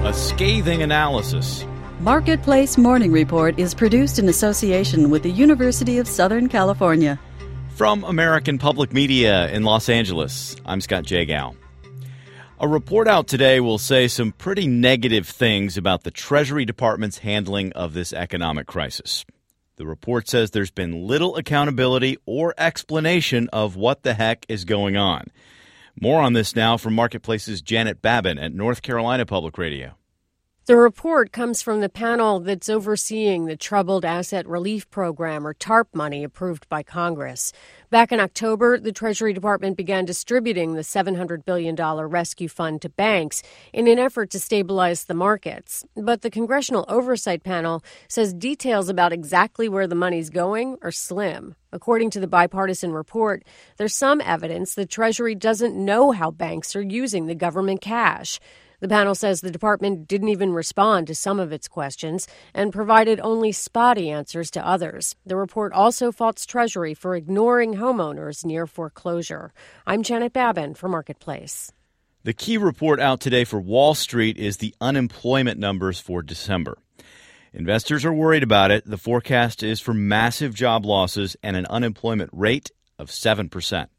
A scathing analysis. Marketplace Morning Report is produced in association with the University of Southern California. From American Public Media in Los Angeles, I'm Scott Jagow. A report out today will say some pretty negative things about the Treasury Department's handling of this economic crisis. The report says there's been little accountability or explanation of what the heck is going on. More on this now from Marketplace's Janet Babin at North Carolina Public Radio. The report comes from the panel that's overseeing the Troubled Asset Relief Program, or TARP money, approved by Congress. Back in October, the Treasury Department began distributing the $700 billion rescue fund to banks in an effort to stabilize the markets. But the Congressional Oversight Panel says details about exactly where the money's going are slim. According to the bipartisan report, there's some evidence the Treasury doesn't know how banks are using the government cash. The panel says the department didn't even respond to some of its questions and provided only spotty answers to others. The report also faults Treasury for ignoring homeowners near foreclosure. I'm Janet Babin for Marketplace. The key report out today for Wall Street is the unemployment numbers for December. Investors are worried about it. The forecast is for massive job losses and an unemployment rate of 7%.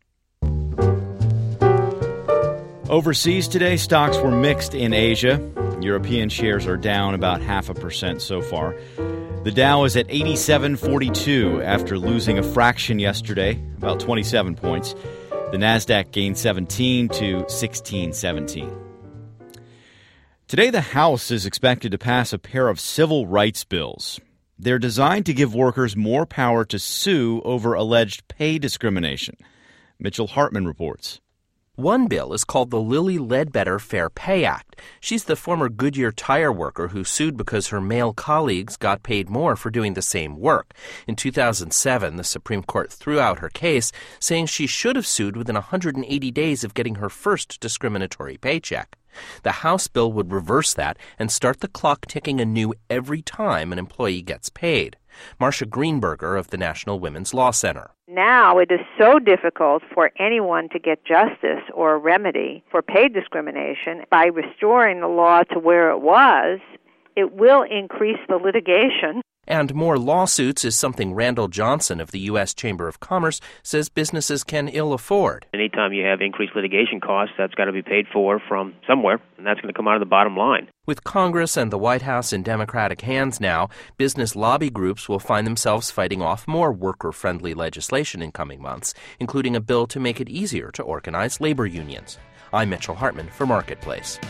Overseas today, stocks were mixed in Asia. European shares are down about 0.5% so far. The Dow is at 8742 after losing a fraction yesterday, about 27 points. The Nasdaq gained 17 to 1617. Today, the House is expected to pass a pair of civil rights bills. They're designed to give workers more power to sue over alleged pay discrimination. Mitchell Hartman reports. One bill is called the Lilly Ledbetter Fair Pay Act. She's the former Goodyear tire worker who sued because her male colleagues got paid more for doing the same work. In 2007, the Supreme Court threw out her case, saying she should have sued within 180 days of getting her first discriminatory paycheck. The House bill would reverse that and start the clock ticking anew every time an employee gets paid. Marcia Greenberger of the National Women's Law Center. Now it is so difficult for anyone to get justice or a remedy for pay discrimination. By restoring the law to where it was, it will increase the litigation. And more lawsuits is something Randall Johnson of the U.S. Chamber of Commerce says businesses can ill afford. Anytime you have increased litigation costs, that's got to be paid for from somewhere, and that's going to come out of the bottom line. With Congress and the White House in Democratic hands now, business lobby groups will find themselves fighting off more worker-friendly legislation in coming months, including a bill to make it easier to organize labor unions. I'm Mitchell Hartman for Marketplace.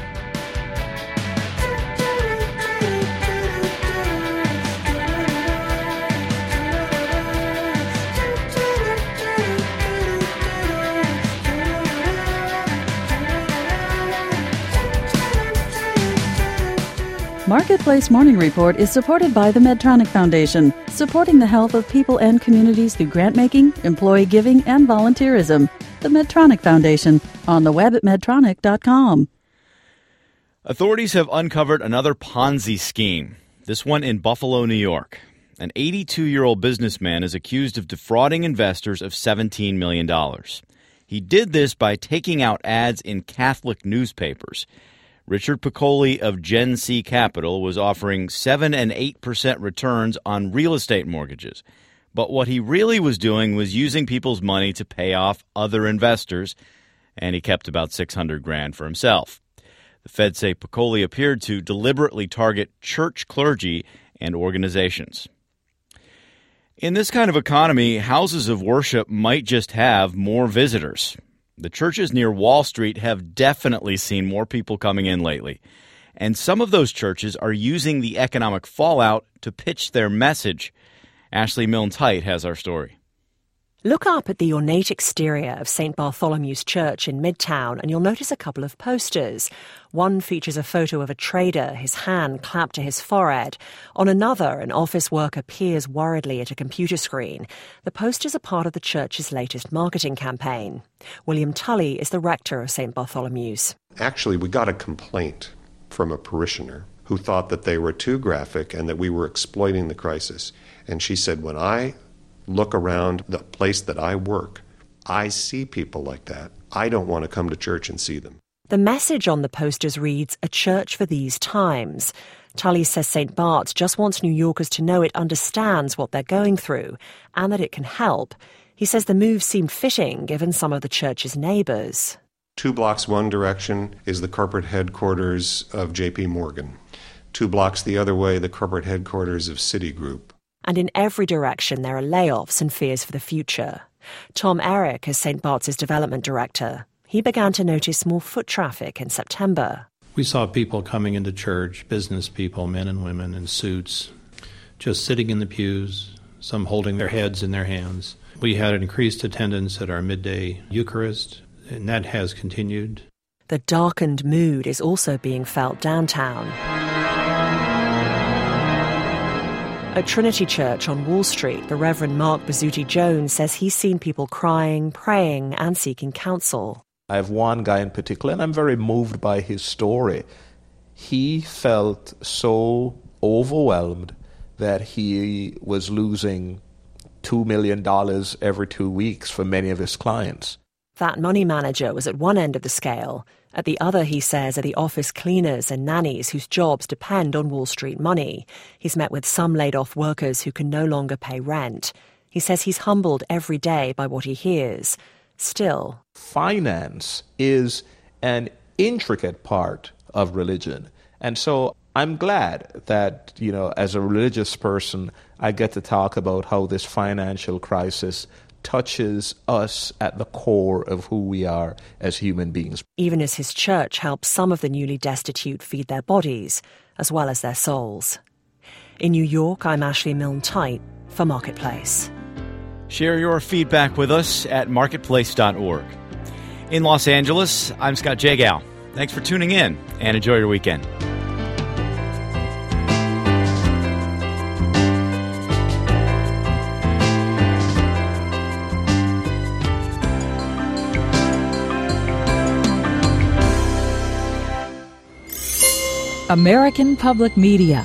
Marketplace Morning Report is supported by the Medtronic Foundation, supporting the health of people and communities through grant-making, employee giving, and volunteerism. The Medtronic Foundation, on the web at medtronic.com. Authorities have uncovered another Ponzi scheme, this one in Buffalo, New York. An 82-year-old businessman is accused of defrauding investors of $17 million. He did this by taking out ads in Catholic newspapers. Richard Piccoli of Gen C Capital was offering 7% and 8% returns on real estate mortgages. But what he really was doing was using people's money to pay off other investors, and he kept about $600,000 for himself. The feds say Piccoli appeared to deliberately target church clergy and organizations. In this kind of economy, houses of worship might just have more visitors. The churches near Wall Street have definitely seen more people coming in lately. And some of those churches are using the economic fallout to pitch their message. Ashley Milne-Tite has our story. Look up at the ornate exterior of St. Bartholomew's Church in Midtown and you'll notice a couple of posters. One features a photo of a trader, his hand clapped to his forehead. On another, an office worker peers worriedly at a computer screen. The posters are part of the church's latest marketing campaign. William Tully is the rector of St. Bartholomew's. Actually, we got a complaint from a parishioner who thought that they were too graphic and that we were exploiting the crisis. And she said, when I look around the place that I work, I see people like that. I don't want to come to church and see them. The message on the posters reads, "A church for these times." Tully says St. Bart's just wants New Yorkers to know it understands what they're going through and that it can help. He says the move seemed fitting given some of the church's neighbors. 2 blocks one direction is the corporate headquarters of J.P. Morgan. 2 blocks the other way, the corporate headquarters of Citigroup. And in every direction there are layoffs and fears for the future. Tom Eric is St. Bart's development director. He began to notice more foot traffic in September. We saw people coming into church, business people, men and women in suits, just sitting in the pews, some holding their heads in their hands. We had an increased attendance at our midday Eucharist, and that has continued. The darkened mood is also being felt downtown. At Trinity Church on Wall Street, the Reverend Mark Bazzuti Jones says he's seen people crying, praying, and seeking counsel. I have one guy in particular, and I'm very moved by his story. He felt so overwhelmed that he was losing $2 million every 2 weeks for many of his clients. That money manager was at one end of the scale. At the other, he says, are the office cleaners and nannies whose jobs depend on Wall Street money. He's met with some laid-off workers who can no longer pay rent. He says he's humbled every day by what he hears. Still, finance is an intricate part of religion. And so I'm glad that, as a religious person, I get to talk about how this financial crisis touches us at the core of who we are as human beings. Even as his church helps some of the newly destitute feed their bodies, as well as their souls. In New York, I'm Ashley Milne-Tyte for Marketplace. Share your feedback with us at marketplace.org. In Los Angeles, I'm Scott Jagow. Thanks for tuning in and enjoy your weekend. American Public Media.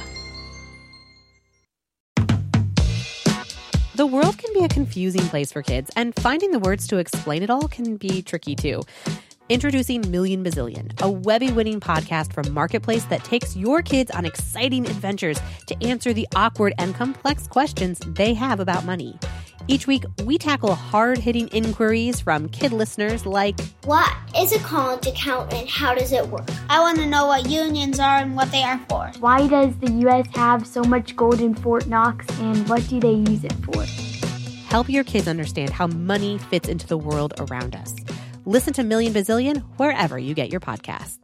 The world can be a confusing place for kids, and finding the words to explain it all can be tricky too. Introducing Million Bazillion, a Webby-winning podcast from Marketplace that takes your kids on exciting adventures to answer the awkward and complex questions they have about money. Each week, we tackle hard-hitting inquiries from kid listeners like, what is a college account and how does it work? I want to know what unions are and what they are for. Why does the U.S. have so much gold in Fort Knox and what do they use it for? Help your kids understand how money fits into the world around us. Listen to Million Bazillion wherever you get your podcasts.